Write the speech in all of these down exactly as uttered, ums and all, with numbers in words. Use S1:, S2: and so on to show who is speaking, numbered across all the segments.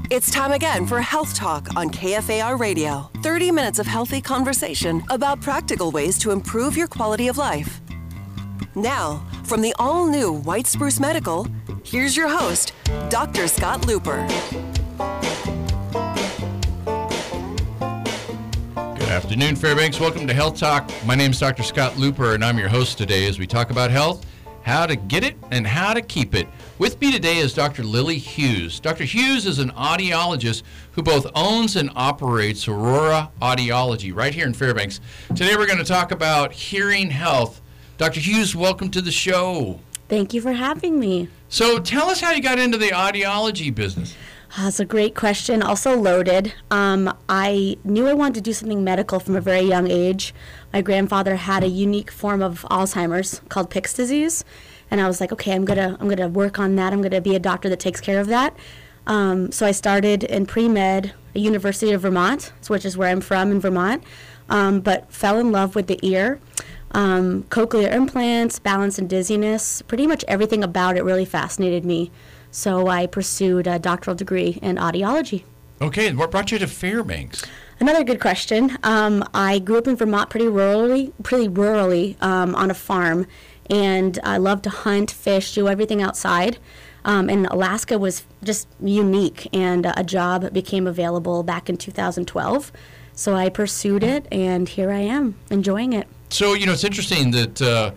S1: It's time again for Health Talk on K F A R Radio. thirty minutes of healthy conversation about practical ways to improve your quality of life. Now, from the all-new White Spruce Medical, here's your host, Doctor Scott Looper.
S2: Good afternoon, Fairbanks. Welcome to Health Talk. My name is Doctor Scott Looper, and I'm your host today as we talk about health, how to get it, and how to keep it. With me today is Doctor Lily Hughes. Doctor Hughes is an audiologist who both owns and operates Aurora Audiology right here in Fairbanks. Today we're going to talk about hearing health. Doctor Hughes, welcome to the show.
S3: Thank you for having me.
S2: So tell us how you got into the audiology business.
S3: That's a great question, also loaded. Um, I knew I wanted to do something medical from a very young age. My grandfather had a unique form of Alzheimer's called Pick's disease, and I was like, okay, I'm gonna I'm gonna work on that. I'm gonna be a doctor that takes care of that. Um, so I started in pre-med at University of Vermont, which is where I'm from in Vermont, um, but fell in love with the ear. Um, cochlear implants, balance and dizziness, pretty much everything about it really fascinated me. So I pursued a doctoral degree in audiology.
S2: Okay, and what brought you to Fairbanks?
S3: Another good question. Um, I grew up in Vermont pretty rurally, pretty rurally um, on a farm, and I loved to hunt, fish, do everything outside. Um, and Alaska was just unique, and uh, a job became available back in two thousand twelve. So I pursued it, and here I am, enjoying it.
S2: So, you know, it's interesting that uh,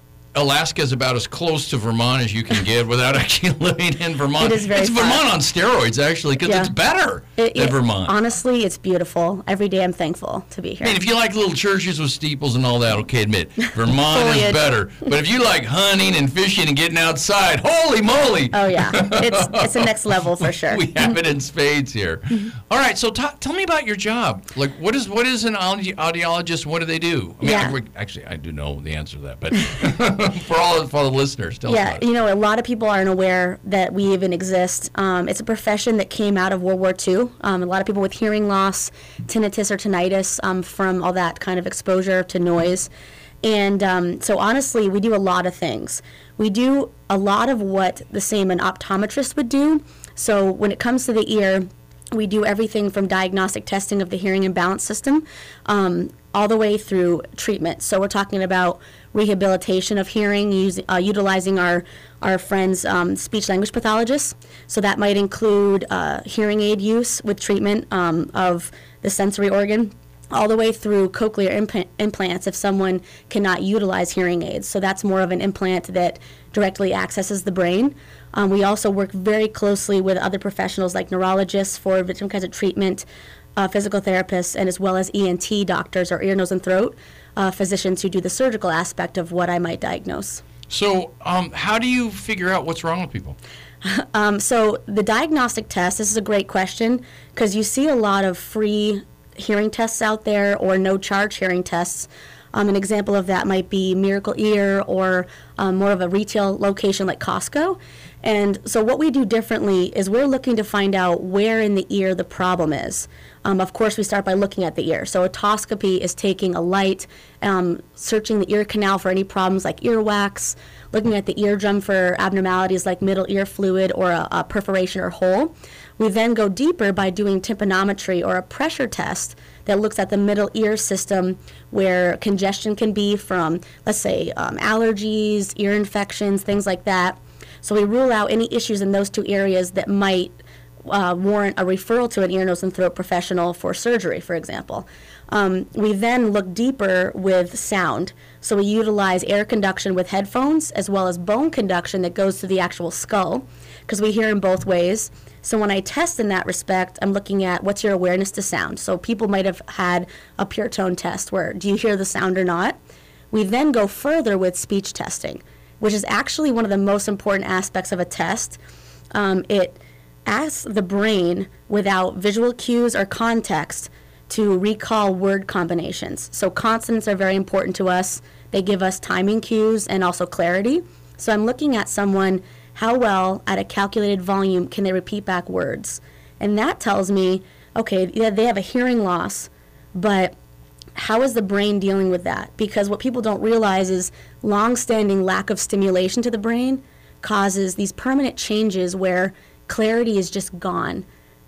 S2: Alaska is about as close to Vermont as you can get without actually living in Vermont.
S3: It is very
S2: It's
S3: far.
S2: Vermont on steroids, actually, because
S3: Yeah.
S2: it's better
S3: It-
S2: than
S3: it-
S2: Vermont.
S3: Honestly, it's beautiful. Every day I'm thankful to be here.
S2: I mean, if you like little churches with steeples and all that, okay, admit, Vermont is
S3: Foliage.
S2: better. But if you like hunting and fishing and getting outside, holy moly!
S3: Oh, yeah. It's it's the next level for sure.
S2: We have it in spades here. All right, so ta- tell me about your job. Like, what is what is an audi- audiologist? What do they do? I mean,
S3: Yeah.
S2: I, actually, I do know the answer to that, but for all for the listeners, tell us
S3: Yeah,
S2: about it.
S3: you know, a lot of people aren't aware that we even exist. Um, it's a profession that came out of World War Two. Um, a lot of people with hearing loss, tinnitus or tinnitus um, from all that kind of exposure to noise. And um, so honestly, we do a lot of things. We do a lot of what the same an optometrist would do. So when it comes to the ear, we do everything from diagnostic testing of the hearing and balance system um, all the way through treatment. So we're talking about rehabilitation of hearing, using, uh, utilizing our, our friends' um, speech-language pathologists. So that might include uh, hearing aid use with treatment um, of the sensory organ, all the way through cochlear imp- implants if someone cannot utilize hearing aids. So that's more of an implant that directly accesses the brain. Um, we also work very closely with other professionals like neurologists for different kinds of treatment, uh, physical therapists, and as well as E N T doctors or ear, nose, and throat uh, physicians who do the surgical aspect of what I might diagnose.
S2: So, um, how do you figure out what's wrong with people?
S3: Um, so the diagnostic test, this is a great question because you see a lot of free hearing tests out there or no charge hearing tests. Um, an example of that might be Miracle Ear or um, more of a retail location like Costco. And so what we do differently is we're looking to find out where in the ear the problem is. Um, of course, we start by looking at the ear. So otoscopy is taking a light, um, searching the ear canal for any problems like earwax, looking at the eardrum for abnormalities like middle ear fluid or a, a perforation or hole. We then go deeper by doing tympanometry or a pressure test that looks at the middle ear system where congestion can be from, let's say, um, allergies, ear infections, things like that. So we rule out any issues in those two areas that might uh, warrant a referral to an ear, nose, and throat professional for surgery, for example. Um, we then look deeper with sound. So we utilize air conduction with headphones as well as bone conduction that goes to the actual skull because we hear in both ways. So when I test in that respect, I'm looking at what's your awareness to sound. So people might have had a pure tone test where do you hear the sound or not? We then go further with speech testing, which is actually one of the most important aspects of a test. Um, it asks the brain without visual cues or context to recall word combinations. So consonants are very important to us. They give us timing cues and also clarity. So I'm looking at someone, how well at a calculated volume can they repeat back words? And that tells me, okay, yeah, they have a hearing loss, but how is the brain dealing with that? Because what people don't realize is long-standing lack of stimulation to the brain causes these permanent changes where clarity is just gone.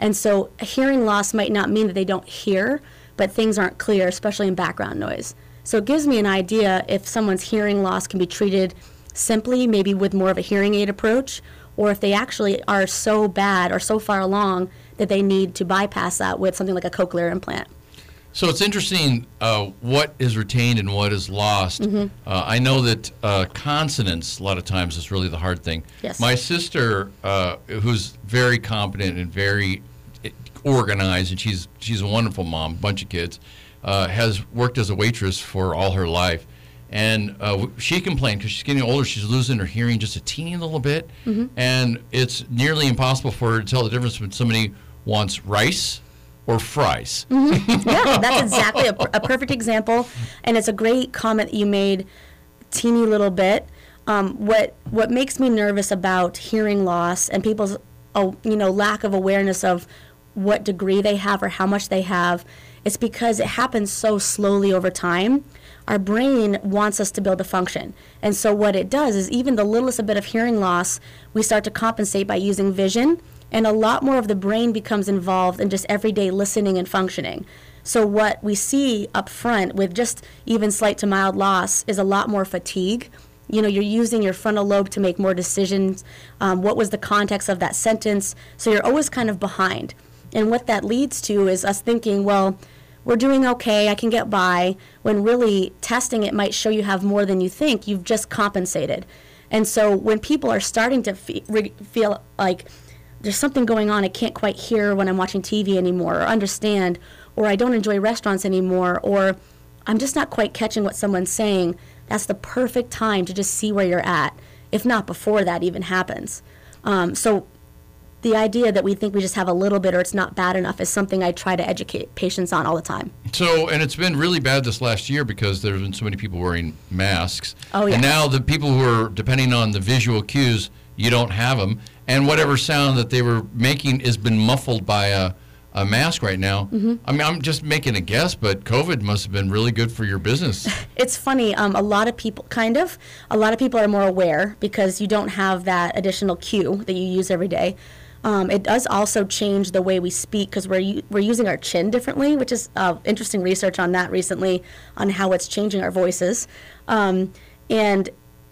S3: And so hearing loss might not mean that they don't hear, but things aren't clear, especially in background noise. So it gives me an idea if someone's hearing loss can be treated simply, maybe with more of a hearing aid approach, or if they actually are so bad or so far along that they need to bypass that with something like a cochlear implant.
S2: So it's interesting uh, what is retained and what is lost. Mm-hmm. Uh, I know that uh, consonants, a lot of times, is really the hard thing.
S3: Yes.
S2: My sister, uh, who's very competent and very organized, and she's she's a wonderful mom, bunch of kids, uh, has worked as a waitress for all her life. And uh, she complained because she's getting older, she's losing her hearing just a teeny little bit. Mm-hmm. And it's nearly impossible for her to tell the difference when somebody wants rice or fries.
S3: Mm-hmm. Yeah, that's exactly a, a perfect example. And it's a great comment that you made, teeny little bit. Um, what what makes me nervous about hearing loss and people's oh, you know lack of awareness of what degree they have or how much they have, it's because it happens so slowly over time. Our brain wants us to be able to function. And so what it does is even the littlest bit of hearing loss, we start to compensate by using vision, and a lot more of the brain becomes involved in just everyday listening and functioning. So what we see up front with just even slight to mild loss is a lot more fatigue. You know, you're using your frontal lobe to make more decisions. Um, what was the context of that sentence? So you're always kind of behind. And what that leads to is us thinking, well, we're doing okay, I can get by, when really testing it might show you have more than you think. You've just compensated. And so when people are starting to fe- re- feel like there's something going on, I can't quite hear when I'm watching T V anymore, or understand, or I don't enjoy restaurants anymore, or I'm just not quite catching what someone's saying, that's the perfect time to just see where you're at, if not before that even happens. Um, so the idea that we think we just have a little bit or it's not bad enough is something I try to educate patients on all the time.
S2: So, and it's been really bad this last year because there's been so many people wearing masks.
S3: Oh, yeah.
S2: And now the people who are depending on the visual cues, you don't have them. And whatever sound that they were making has been muffled by a, a mask right now. Mm-hmm. I mean, I'm just making a guess, but COVID must have been really good for your business.
S3: It's funny. Um, a lot of people, kind of, a lot of people are more aware because you don't have that additional cue that you use every day. Um, it does also change the way we speak because we're u- we're using our chin differently, which is uh, interesting research on that recently on how it's changing our voices. Um, and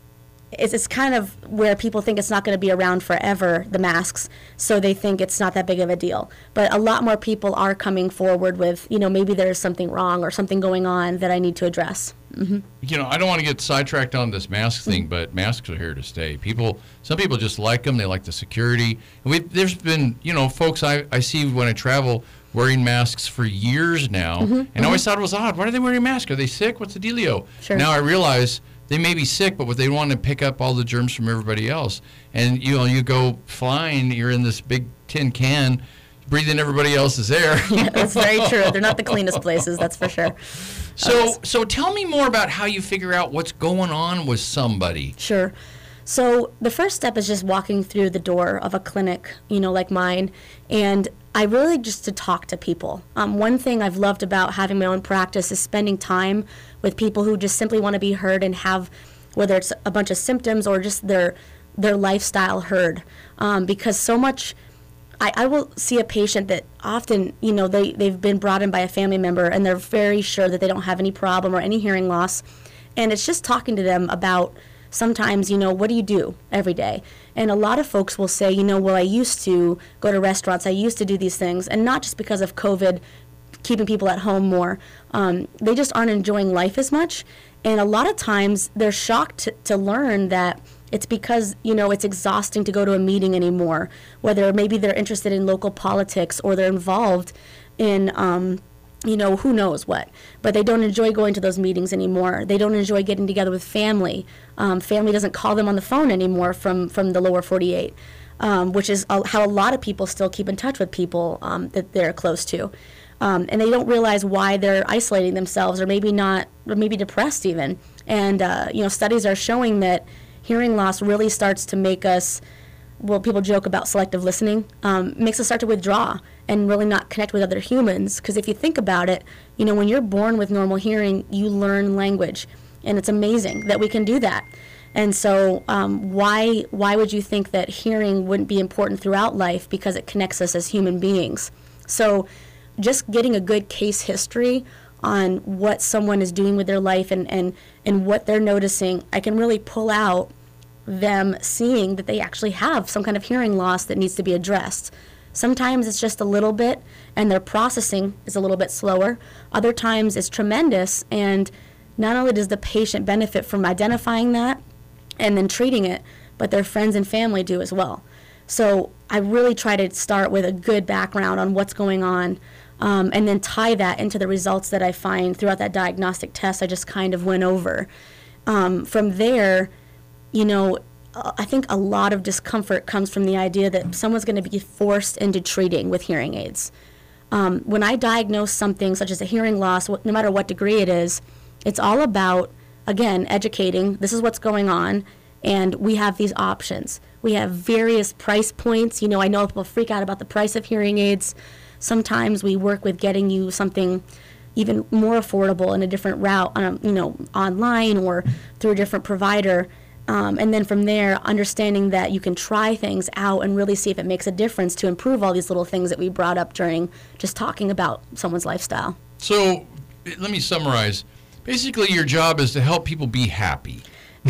S3: it's, it's kind of where people think it's not going to be around forever, the masks, so they think it's not that big of a deal. But a lot more people are coming forward with, you know, maybe there's something wrong or something going on that I need to address. Mm-hmm.
S2: You know, I don't want to get sidetracked on this mask thing, but masks are here to stay. People, some people just like them. They like the security. And we, there's been, you know, folks I, I see when I travel wearing masks for years now, mm-hmm. and mm-hmm. I always thought it was odd. Why are they wearing masks? Are they sick? What's the dealio?
S3: Sure.
S2: Now I realize they may be sick, but what they want to pick up all the germs from everybody else. And, you know, you go flying, you're in this big tin can, breathing everybody else's air.
S3: Yeah, that's very true. They're not the cleanest places, that's for sure.
S2: So, so tell me more about how you figure out what's going on with somebody.
S3: Sure. So the first step is just walking through the door of a clinic, you know, like mine, and I really just to talk to people. Um, one thing I've loved about having my own practice is spending time with people who just simply want to be heard and have, whether it's a bunch of symptoms or just their their lifestyle heard, um, because so much. I, I will see a patient that often, you know, they, they've been brought in by a family member and they're very sure that they don't have any problem or any hearing loss. And it's just talking to them about sometimes, you know, what do you do every day? And a lot of folks will say, you know, well, I used to go to restaurants, I used to do these things, and not just because of COVID keeping people at home more. Um, they just aren't enjoying life as much. And a lot of times they're shocked to, to learn that it's because, you know, it's exhausting to go to a meeting anymore, whether maybe they're interested in local politics or they're involved in, um, you know, who knows what. But they don't enjoy going to those meetings anymore. They don't enjoy getting together with family. Um, family doesn't call them on the phone anymore from, from the lower forty-eight, um, which is a, how a lot of people still keep in touch with people um, that they're close to. Um, and they don't realize why they're isolating themselves or maybe not, or maybe depressed even. And, uh, you know, studies are showing that hearing loss really starts to make us, well, people joke about selective listening, um, makes us start to withdraw and really not connect with other humans. Because if you think about it, you know, when you're born with normal hearing, you learn language. And it's amazing that we can do that. And so um, why why would you think that hearing wouldn't be important throughout life? Because it connects us as human beings. So just getting a good case history on what someone is doing with their life and, and, and what they're noticing, I can really pull out them seeing that they actually have some kind of hearing loss that needs to be addressed. Sometimes it's just a little bit and their processing is a little bit slower. Other times it's tremendous, and not only does the patient benefit from identifying that and then treating it, but their friends and family do as well. So I really try to start with a good background on what's going on, um, and then tie that into the results that I find throughout that diagnostic test I just kind of went over. Um, from there, you know, I think a lot of discomfort comes from the idea that someone's going to be forced into treating with hearing aids. Um, when I diagnose something such as a hearing loss, no matter what degree it is, it's all about, again, educating. This is what's going on, and we have these options. We have various price points. You know, I know people freak out about the price of hearing aids. Sometimes we work with getting you something even more affordable in a different route, um, you know, online or through a different provider. Um, and then from there, understanding that you can try things out and really see if it makes a difference to improve all these little things that we brought up during just talking about someone's lifestyle.
S2: So let me summarize. Basically, your job is to help people be happy.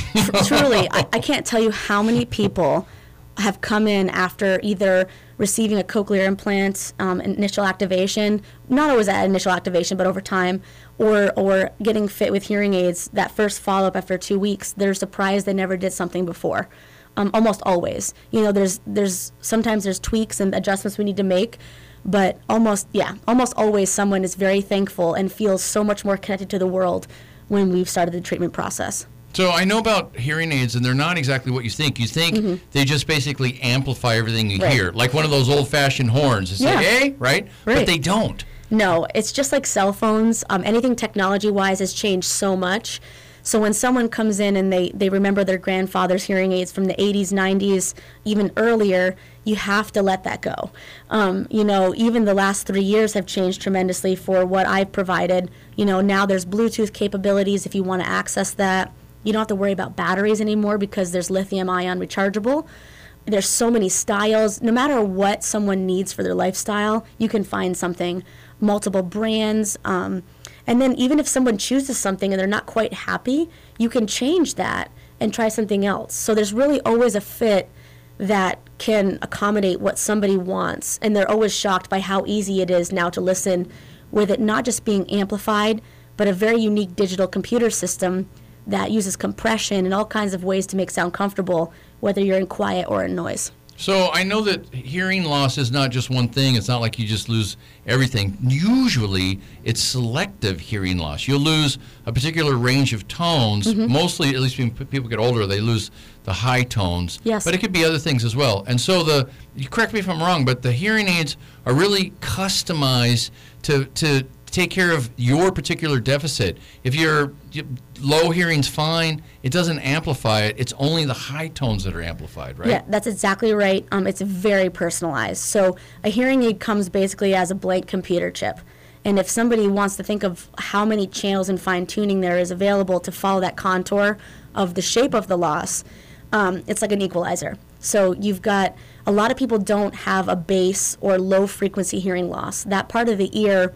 S3: Truly, I, I can't tell you how many people have come in after either receiving a cochlear implant, um, initial activation, not always at initial activation, but over time, or or getting fit with hearing aids, that first follow-up after two weeks, they're surprised they never did something before. Um, almost always. You know, there's there's sometimes there's tweaks and adjustments we need to make, but almost, yeah, almost always someone is very thankful and feels so much more connected to the world when we've started the treatment process.
S2: So I know about hearing aids, and they're not exactly what you think. You think mm-hmm. they just basically amplify everything you
S3: right.
S2: hear, like one of those old-fashioned horns. It's
S3: yeah.
S2: like, hey, right?
S3: right?
S2: But they don't.
S3: No, it's just like cell phones. Um, anything technology-wise has changed so much. So when someone comes in and they, they remember their grandfather's hearing aids from the eighties, nineties, even earlier, you have to let that go. Um, you know, even the last three years have changed tremendously for what I've provided. You know, now there's Bluetooth capabilities if you want to access that. You don't have to worry about batteries anymore because there's lithium-ion rechargeable. There's so many styles. No matter what someone needs for their lifestyle, you can find something, multiple brands. Um, and then even if someone chooses something and they're not quite happy, you can change that and try something else. So there's really always a fit that can accommodate what somebody wants. And they're always shocked by how easy it is now to listen with it not just being amplified, but a very unique digital computer system that uses compression and all kinds of ways to make sound comfortable, whether you're in quiet or in noise.
S2: So I know that hearing loss is not just one thing. It's not like you just lose everything. Usually, it's selective hearing loss. You'll lose a particular range of tones. Mm-hmm. Mostly, at least when people get older, they lose the high tones.
S3: Yes.
S2: But it could be other things as well. And so the, you correct me if I'm wrong, but the hearing aids are really customized to to take care of your particular deficit. If your low hearing's fine, it doesn't amplify it. It's only the high tones that are amplified, right?
S3: Yeah, that's exactly right. Um, it's very personalized. So a hearing aid comes basically as a blank computer chip. And if somebody wants to think of how many channels and fine-tuning there is available to follow that contour of the shape of the loss, um, it's like an equalizer. So you've got, a lot of people don't have a bass or low-frequency hearing loss. That part of the ear,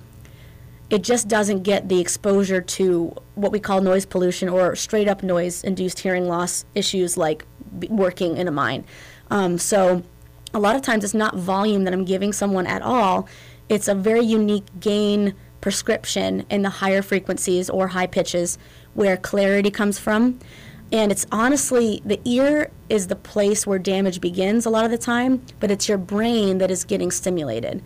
S3: it just doesn't get the exposure to what we call noise pollution or straight up noise-induced hearing loss issues like working in a mine. Um, so a lot of times it's not volume that I'm giving someone at all. It's a very unique gain prescription in the higher frequencies or high pitches where clarity comes from. And it's honestly, the ear is the place where damage begins a lot of the time, but it's your brain that is getting stimulated.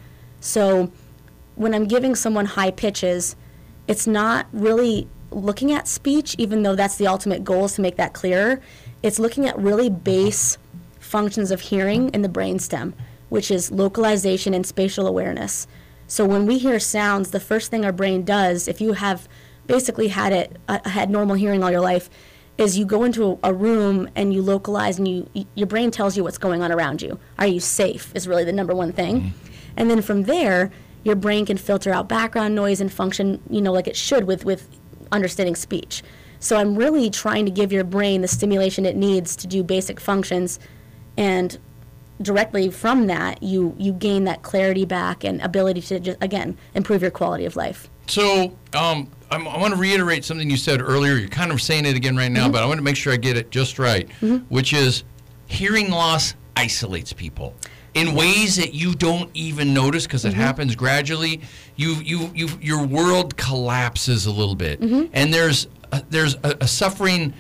S3: So when I'm giving someone high pitches, it's not really looking at speech, even though that's the ultimate goal is to make that clearer. It's looking at really base functions of hearing in the brainstem, which is localization and spatial awareness. So when we hear sounds, the first thing our brain does, if you have basically had it uh, had normal hearing all your life, is you go into a, a room and you localize and you your brain tells you what's going on around you. Are you safe is really the number one thing. Mm-hmm. And then from there, your brain can filter out background noise and function, you know, like it should with, with understanding speech. So I'm really trying to give your brain the stimulation it needs to do basic functions, and directly from that, you, you gain that clarity back and ability to, just, again, improve your quality of life.
S2: So um, I'm, I want to reiterate something you said earlier. You're kind of saying it again right now, mm-hmm. but I want to make sure I get it just right, mm-hmm. which is hearing loss isolates people in ways that you don't even notice because it mm-hmm. happens gradually. You, you, you, your world collapses a little bit, mm-hmm. and there's a, there's a, a suffering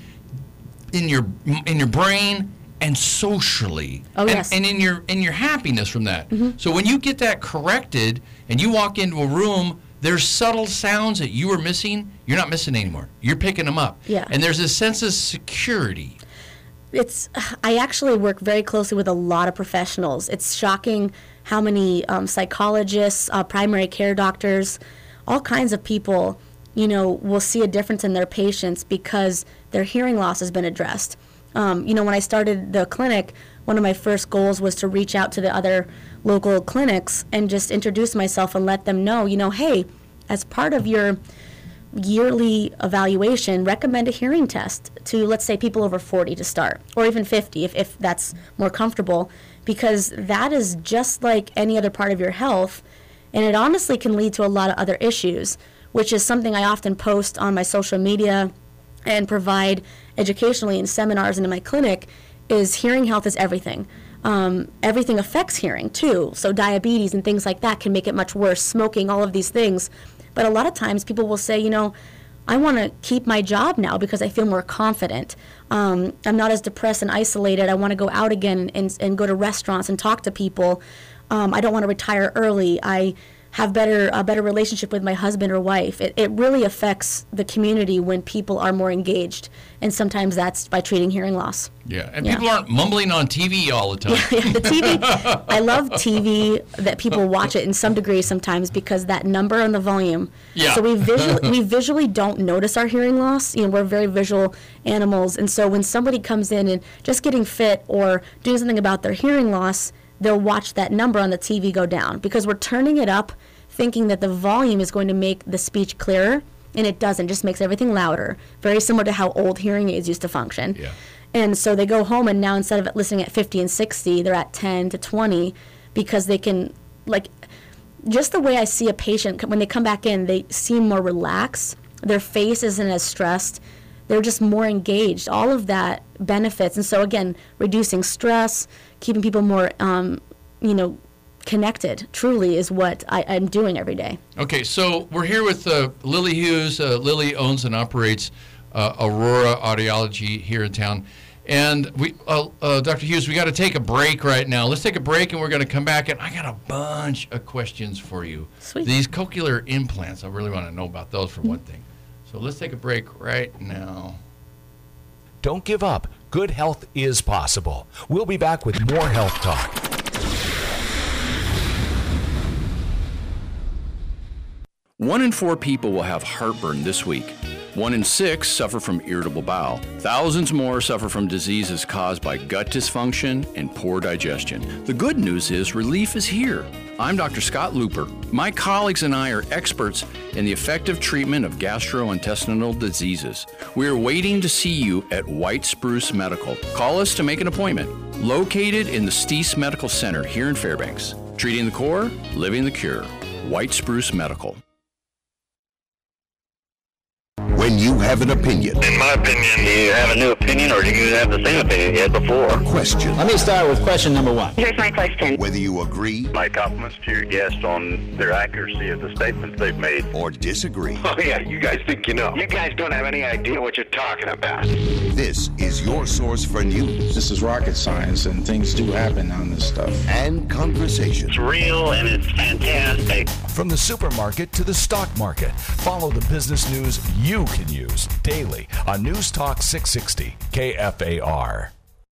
S2: in your in your brain and socially,
S3: oh,
S2: and,
S3: yes.
S2: and in your in your happiness from that.
S3: Mm-hmm.
S2: So when you get that corrected and you walk into a room, there's subtle sounds that you were missing. You're not missing anymore. You're picking them up.
S3: Yeah.
S2: And there's a sense of security.
S3: It's. I actually work very closely with a lot of professionals. It's shocking how many um, psychologists, uh, primary care doctors, all kinds of people, you know, will see a difference in their patients because their hearing loss has been addressed. Um, you know, when I started the clinic, one of my first goals was to reach out to the other local clinics and just introduce myself and let them know, you know, hey, as part of your yearly evaluation, recommend a hearing test to, let's say, people over forty to start, or even fifty if, if that's more comfortable, because that is just like any other part of your health, and it honestly can lead to a lot of other issues, which is something I often post on my social media and provide educationally in seminars and in my clinic, is hearing health is everything. Um, everything affects hearing, too. So diabetes and things like that can make it much worse, smoking, all of these things. But a lot of times people will say, you know, I want to keep my job now because I feel more confident. Um, I'm not as depressed and isolated. I want to go out again and, and go to restaurants and talk to people. Um, I don't want to retire early. I have better a better relationship with my husband or wife. It, it really affects the community when people are more engaged, and sometimes that's by treating hearing loss.
S2: Yeah, and
S3: yeah.
S2: people aren't mumbling on T V all the time.
S3: Yeah, yeah, the T V, I love T V that people watch it in some degree sometimes because that number and the volume.
S2: Yeah.
S3: So we visually, we visually don't notice our hearing loss. You know, we're very visual animals, and so when somebody comes in and just getting fit or doing something about their hearing loss, they'll watch that number on the T V go down because we're turning it up thinking that the volume is going to make the speech clearer, and it doesn't. It just makes everything louder, very similar to how old hearing aids used to function.
S2: Yeah.
S3: And so they go home, and now instead of listening at fifty and sixty, they're at ten to twenty because they can, like, just the way I see a patient, when they come back in, they seem more relaxed. Their face isn't as stressed. They're just more engaged. All of that benefits. And so, again, reducing stress, keeping people more, um, you know, connected truly is what I, I'm doing every day.
S2: Okay, so we're here with uh, Lily Hughes. Uh, Lily owns and operates uh, Aurora Audiology here in town. And we, uh, uh, Doctor Hughes, we got to take a break right now. Let's take a break, and we're going to come back, and I got a bunch of questions for you.
S3: Sweet.
S2: These cochlear implants, I really want to know about those for mm-hmm. one thing. So let's take a break right now.
S4: Don't give up. Good health is possible. We'll be back with more Health Talk.
S5: One in four people will have heartburn this week. One in six suffer from irritable bowel. Thousands more suffer from diseases caused by gut dysfunction and poor digestion. The good news is relief is here. I'm Doctor Scott Looper. My colleagues and I are experts in the effective treatment of gastrointestinal diseases. We are waiting to see you at White Spruce Medical. Call us to make an appointment. Located in the Steese Medical Center here in Fairbanks. Treating the core, living the cure. White Spruce Medical.
S6: When you have an opinion.
S7: In my opinion, do you have a new opinion or do you have the same opinion you had before?
S6: Question.
S8: Let me start with question number one.
S9: Here's my question.
S6: Whether you agree.
S7: My compliments to your guest on their accuracy of the statements they've made.
S6: Or disagree.
S7: Oh, yeah, you guys think you know. You guys don't have any idea what you're talking about.
S6: This is your source for news.
S8: This is rocket science, and things do happen on this stuff.
S6: And conversation.
S7: It's real and it's fantastic.
S4: From the supermarket to the stock market, follow the business news you can use daily on News Talk six sixty K F A R.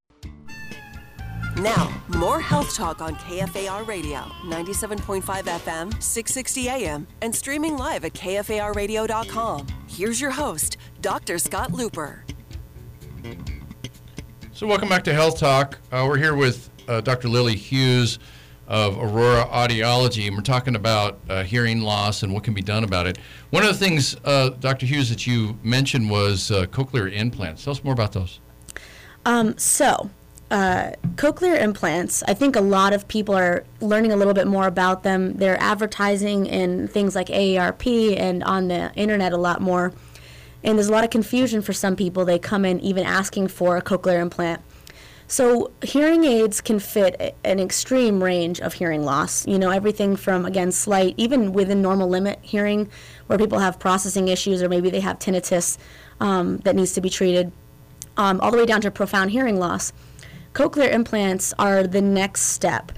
S1: Now, more Health Talk on K F A R Radio, ninety-seven point five F M, six sixty A M, and streaming live at K F A R radio dot com. Here's your host, Doctor Scott Looper.
S2: So welcome back to Health Talk. Uh, we're here with uh, Doctor Lily Hughes. of Aurora Audiology, and we're talking about uh, hearing loss and what can be done about it. One of the things, uh, Doctor Hughes, that you mentioned was uh, cochlear implants. Tell us more about those.
S3: Um, so, uh, cochlear implants, I think a lot of people are learning a little bit more about them. They're advertising in things like A A R P and on the internet a lot more. And there's a lot of confusion for some people. They come in even asking for a cochlear implant. So hearing aids can fit an extreme range of hearing loss. You know, everything from, again, slight, even within normal limit hearing, where people have processing issues or maybe they have tinnitus um, that needs to be treated, um, all the way down to profound hearing loss. Cochlear implants are the next step.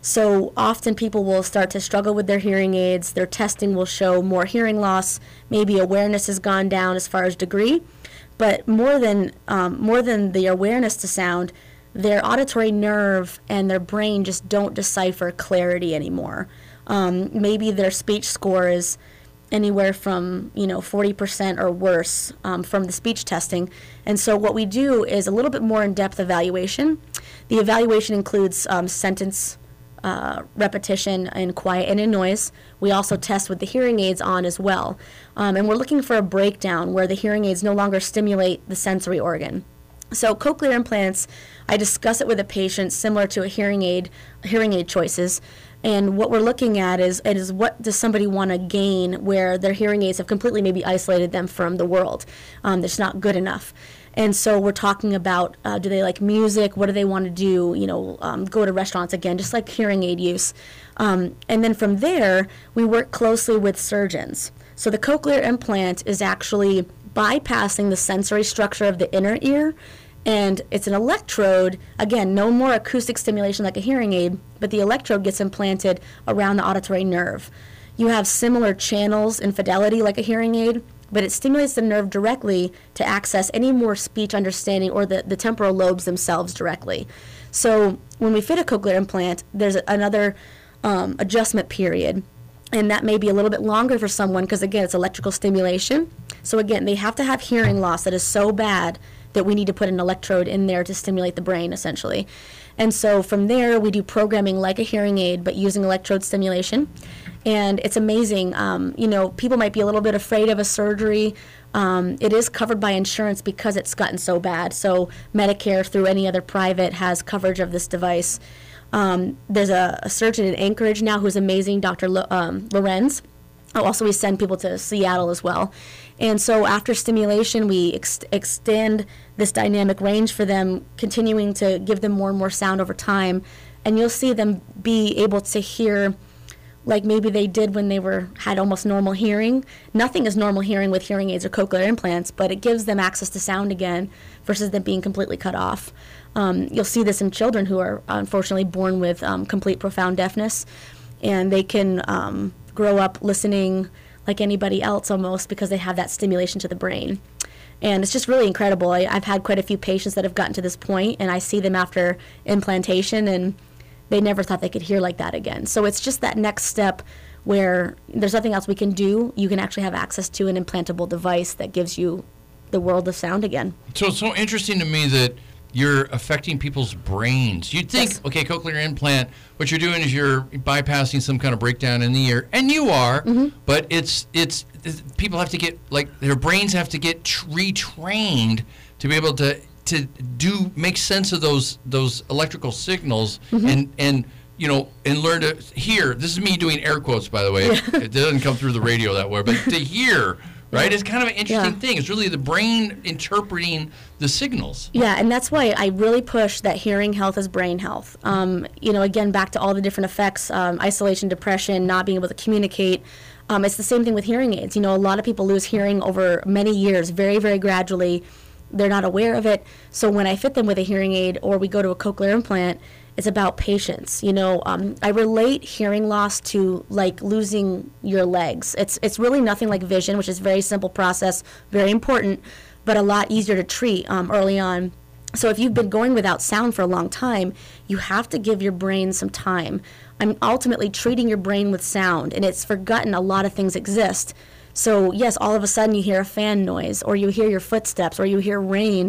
S3: So often people will start to struggle with their hearing aids. Their testing will show more hearing loss. Maybe awareness has gone down as far as degree. But more than um, more than the awareness to sound, their auditory nerve and their brain just don't decipher clarity anymore. Um, maybe their speech score is anywhere from, you know, forty percent or worse um, from the speech testing. And so what we do is a little bit more in-depth evaluation. The evaluation includes um, sentence uh, repetition in quiet and in noise. We also test with the hearing aids on as well. Um, and we're looking for a breakdown where the hearing aids no longer stimulate the sensory organ. So cochlear implants, I discuss it with a patient similar to a hearing aid, hearing aid choices. And what we're looking at is, is what does somebody want to gain where their hearing aids have completely maybe isolated them from the world. Um, that's not good enough. And so we're talking about, uh, do they like music? What do they want to do? You know, um, go to restaurants again, just like hearing aid use. Um, and then from there, we work closely with surgeons. So the cochlear implant is actually bypassing the sensory structure of the inner ear. And it's an electrode, again, no more acoustic stimulation like a hearing aid, but the electrode gets implanted around the auditory nerve. You have similar channels in fidelity like a hearing aid, but it stimulates the nerve directly to access any more speech understanding or the, the temporal lobes themselves directly. So when we fit a cochlear implant, there's another um, adjustment period, and that may be a little bit longer for someone because, again, it's electrical stimulation. So, again, they have to have hearing loss that is so bad that we need to put an electrode in there to stimulate the brain, essentially. And so from there, we do programming like a hearing aid, but using electrode stimulation. And it's amazing. Um, you know, people might be a little bit afraid of a surgery. Um, it is covered by insurance because it's gotten so bad. So Medicare, through any other private, has coverage of this device. Um, there's a, a surgeon in Anchorage now who's amazing, Doctor Lo, um, Lorenz. Oh, also, we send people to Seattle as well. And so after stimulation, we ex- extend this dynamic range for them, continuing to give them more and more sound over time. And you'll see them be able to hear like maybe they did when they were had almost normal hearing. Nothing is normal hearing with hearing aids or cochlear implants, but it gives them access to sound again versus them being completely cut off. Um, you'll see this in children who are unfortunately born with um, complete profound deafness, and they can um, grow up listening like anybody else almost because they have that stimulation to the brain. And it's just really incredible. I, I've had quite a few patients that have gotten to this point, and I see them after implantation, and they never thought they could hear like that again. So it's just that next step where there's nothing else we can do. You can actually have access to an implantable device that gives you the world of sound again.
S2: So it's so interesting to me that you're affecting people's brains. You'd think, yes. okay, cochlear implant, what you're doing is you're bypassing some kind of breakdown in the ear, and you are, mm-hmm. but it's, it's it's people have to get, like, their brains have to get tr- retrained to be able to to do make sense of those those electrical signals mm-hmm. and and you know and learn to hear. This is me doing air quotes, by the way. Yeah. It doesn't come through the radio that way, but to hear. Right? It's kind of an interesting yeah. thing. It's really the brain interpreting the signals.
S3: Yeah, and that's why I really push that hearing health is brain health. Um, you know, again, back to all the different effects, um, isolation, depression, not being able to communicate. Um, it's the same thing with hearing aids. You know, a lot of people lose hearing over many years, very, very gradually. They're not aware of it. So when I fit them with a hearing aid or we go to a cochlear implant, it's about patience. You know, um, I relate hearing loss to like losing your legs. It's it's really nothing like vision, which is a very simple process, very important, but a lot easier to treat um, early on. So if you've been going without sound for a long time, you have to give your brain some time. I'm ultimately treating your brain with sound, and it's forgotten a lot of things exist. So yes, all of a sudden you hear a fan noise, or you hear your footsteps, or you hear rain.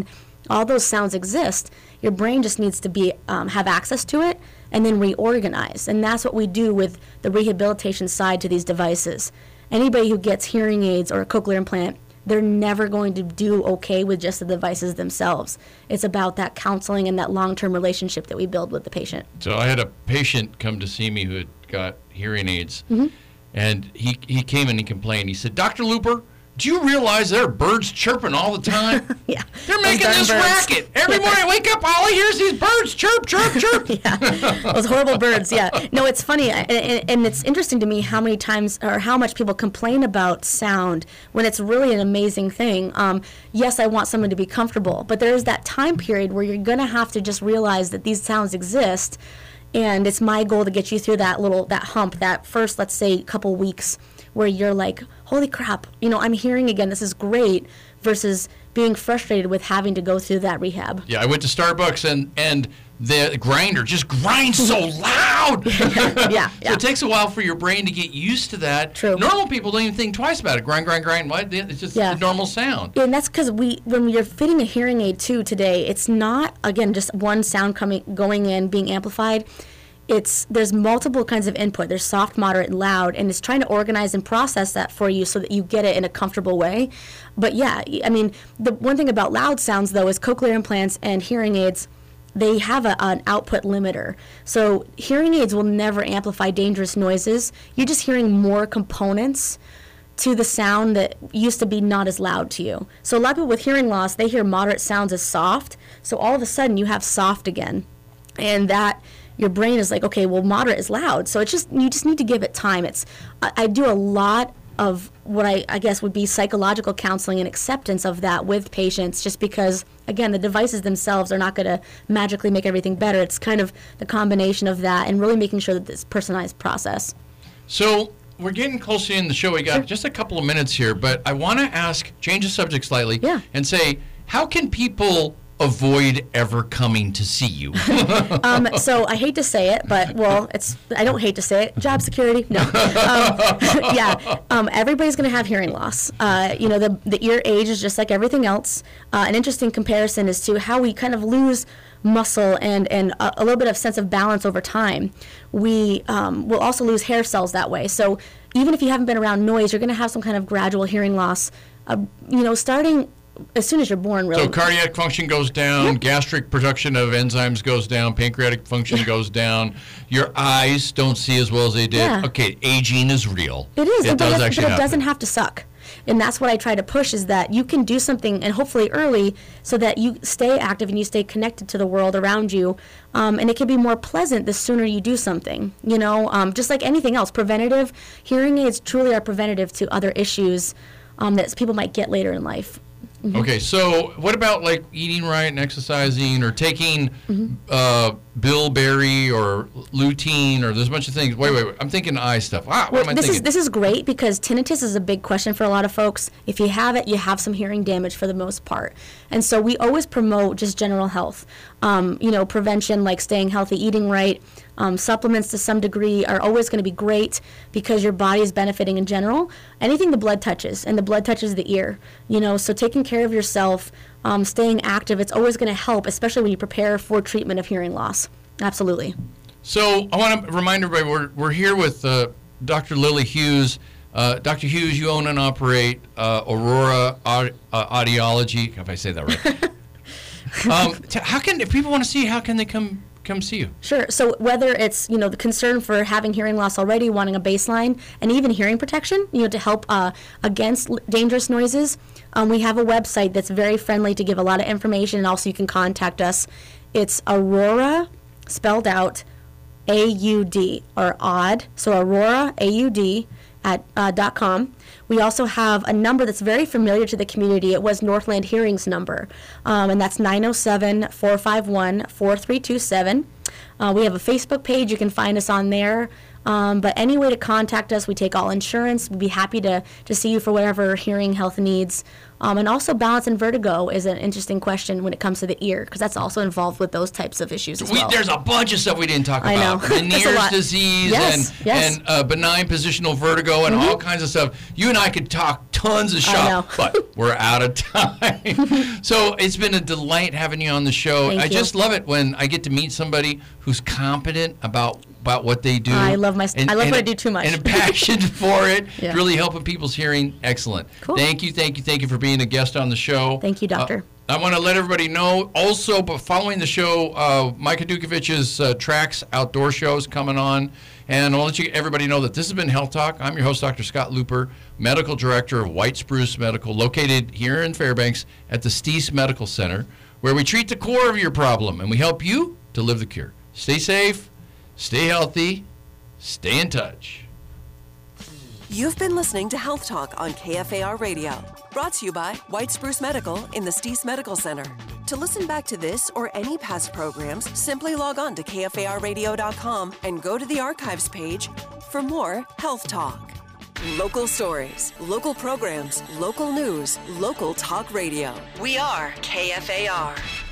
S3: All those sounds exist. Your brain just needs to be um, have access to it and then reorganize. And that's what we do with the rehabilitation side to these devices. Anybody who gets hearing aids or a cochlear implant, they're never going to do okay with just the devices themselves. It's about that counseling and that long-term relationship that we build with the patient.
S2: So I had a patient come to see me who had got hearing aids,
S3: mm-hmm.
S2: and he, he came and he complained. He said, Doctor Looper, do you realize there are birds chirping all the time?
S3: Yeah.
S2: They're making this
S3: birds.
S2: racket. Every morning I wake up, all I hear is these birds chirp, chirp, chirp.
S3: Yeah, those horrible birds, yeah. No, it's funny, and, and it's interesting to me how many times, or how much people complain about sound when it's really an amazing thing. Um, yes, I want someone to be comfortable, but there is that time period where you're going to have to just realize that these sounds exist, and it's my goal to get you through that little, that hump, that first, let's say, couple weeks where you're like, holy crap, you know, I'm hearing again, this is great, versus being frustrated with having to go through that rehab.
S2: Yeah, I went to Starbucks and and the grinder just grinds so loud.
S3: yeah, yeah.
S2: So it takes a while for your brain to get used to that.
S3: True.
S2: Normal people don't even think twice about it. Grind, grind, grind. What? It's just
S3: Yeah.
S2: a normal sound.
S3: And that's because we, when you're fitting a hearing aid too today, it's not, again, just one sound coming, going in, being amplified. It's, there's multiple kinds of input. There's soft, moderate, and loud, and it's trying to organize and process that for you so that you get it in a comfortable way. But yeah, I mean, the one thing about loud sounds, though, is cochlear implants and hearing aids, they have a, an output limiter. So hearing aids will never amplify dangerous noises. You're just hearing more components to the sound that used to be not as loud to you. So a lot of people with hearing loss, they hear moderate sounds as soft, so all of a sudden you have soft again. And that, your brain is like, okay, well, moderate is loud. So it's just, you just need to give it time. It's, I, I do a lot of what I, I guess would be psychological counseling and acceptance of that with patients, just because, again, the devices themselves are not going to magically make everything better. It's kind of the combination of that and really making sure that this personalized process.
S2: So we're getting close to the end of the show. We got just a couple of minutes here, but I want to ask, change the subject slightly,
S3: Yeah.
S2: and say, how can people avoid ever coming to see you?
S3: Um, so I hate to say it, but, well, it's, I don't hate to say it, job security, no. Um, yeah, um, everybody's going to have hearing loss. Uh, you know, the, the ear age is just like everything else. Uh, an interesting comparison is to how we kind of lose muscle and, and a, a little bit of sense of balance over time. We um, will also lose hair cells that way. So even if you haven't been around noise, you're going to have some kind of gradual hearing loss, uh, you know, starting as soon as you're born, really.
S2: So cardiac function goes down,
S3: Yep.
S2: gastric production of enzymes goes down, pancreatic function goes down, your eyes don't see as well as they did.
S3: Yeah.
S2: Okay, aging is real.
S3: It is,
S2: It
S3: but,
S2: does
S3: it,
S2: actually
S3: but it
S2: happen.
S3: doesn't have to suck. And that's what I try to push, is that you can do something, and hopefully early, so that you stay active and you stay connected to the world around you. Um, and it can be more pleasant the sooner you do something. You know, um, just like anything else, preventative, hearing aids truly are preventative to other issues um, that people might get later in life. Mm-hmm.
S2: Okay, so what about like eating right and exercising, or taking
S3: Mm-hmm.
S2: uh, bilberry or lutein, or there's a bunch of things. Wait, wait, wait. I'm thinking eye stuff. Ah, what
S3: Well,
S2: am I
S3: this
S2: thinking?
S3: is this is great, because tinnitus is a big question for a lot of folks. If you have it, you have some hearing damage for the most part. And so we always promote just general health. Um, you know, prevention, like staying healthy, eating right, um, supplements to some degree are always going to be great, because your body is benefiting in general. Anything the blood touches, and the blood touches the ear. You know, so taking care of yourself, um, staying active, it's always going to help, especially when you prepare for treatment of hearing loss. Absolutely.
S2: So I want to remind everybody, we're, we're here with uh, Doctor Lily Hughes. Uh, Doctor Hughes, you own and operate uh, Aurora Aud- uh, Audiology, if I say that right. um, t- how can, if people want to see, how can they come come see you?
S3: Sure. So whether it's, you know, the concern for having hearing loss already, wanting a baseline, and even hearing protection, you know, to help uh, against l- dangerous noises, um, we have a website that's very friendly to give a lot of information, and also you can contact us. It's Aurora, spelled out, A U D, or odd. So Aurora, A U D, at uh, dot com. We also have a number that's very familiar to the community. It was Northland Hearing's number, um, and that's nine oh seven, four five one, four three two seven. Uh, we have a Facebook page. You can find us on there. Um, but any way to contact us, we take all insurance. We'd be happy to, to see you for whatever hearing health needs. Um, and also balance and vertigo is an interesting question when it comes to the ear, because that's also involved with those types of issues as
S2: We,
S3: well.
S2: there's a bunch of stuff we didn't talk
S3: I
S2: about.
S3: know. There's a
S2: Meniere's
S3: lot.
S2: disease
S3: Yes,
S2: and,
S3: yes.
S2: and uh, benign positional vertigo and
S3: Mm-hmm.
S2: all kinds of stuff. You and I could talk tons of shop, but we're out of time. So it's been a delight having you on the show.
S3: Thank
S2: I
S3: you.
S2: just love it when I get to meet somebody who's competent about about what they do.
S3: I love my.
S2: And,
S3: I love
S2: and
S3: what
S2: a,
S3: I do too much.
S2: And a passion for it.
S3: Yeah.
S2: Really helping people's hearing. Excellent.
S3: Cool.
S2: Thank you, thank you, thank you for being a guest on the show.
S3: Thank you, Doctor.
S2: Uh, I want to let everybody know also, but following the show, uh, Micah Dukovich's uh, Tracks Outdoor Show is coming on. And I'll let you everybody know that this has been Health Talk. I'm your host, Doctor Scott Looper, Medical Director of White Spruce Medical, located here in Fairbanks at the Steese Medical Center, where we treat the core of your problem and we help you to live the cure. Stay safe, stay healthy, stay in touch.
S1: You've been listening to Health Talk on K F A R Radio, brought to you by White Spruce Medical in the Steese Medical Center. To listen back to this or any past programs, simply log on to K F A R radio dot com and go to the archives page for more Health Talk. Local stories, local programs, local news, local talk radio. We are K F A R.